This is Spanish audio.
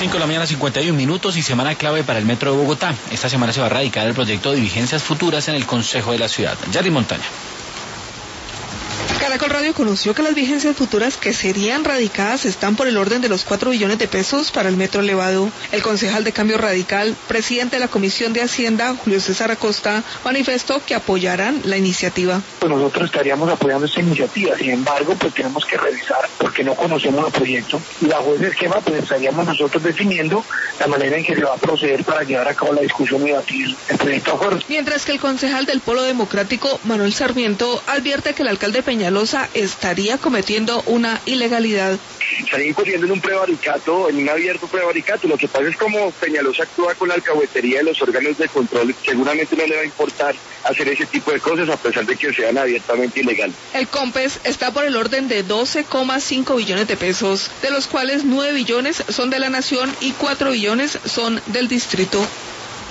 5:51 y semana clave para el Metro de Bogotá. Esta semana se va a radicar el proyecto de diligencias futuras en el Consejo de la Ciudad. Jerry Montaña. Caracol Radio conoció que las vigencias futuras que serían radicadas están por el orden de los 4 billones de pesos para el metro elevado. El concejal de Cambio Radical, presidente de la Comisión de Hacienda, Julio César Acosta, manifestó que apoyarán la iniciativa. Nosotros estaríamos apoyando esta iniciativa, sin embargo, pues tenemos que revisar porque no conocemos el proyecto y bajo ese esquema pues estaríamos nosotros definiendo la manera en que se va a proceder para llevar a cabo la discusión y debatir el proyecto a acuerdo. Mientras que el concejal del Polo Democrático, Manuel Sarmiento, advierte que el alcalde Peñalosa estaría cometiendo una ilegalidad. Estaría incurriendo en un prevaricato, en un abierto prevaricato. Lo que pasa es como Peñalosa actúa con la alcahuetería de los órganos de control, seguramente no le va a importar hacer ese tipo de cosas a pesar de que sean abiertamente ilegales. El COMPES está por el orden de 12,5 billones de pesos, de los cuales 9 billones son de la nación y 4 billones son del distrito.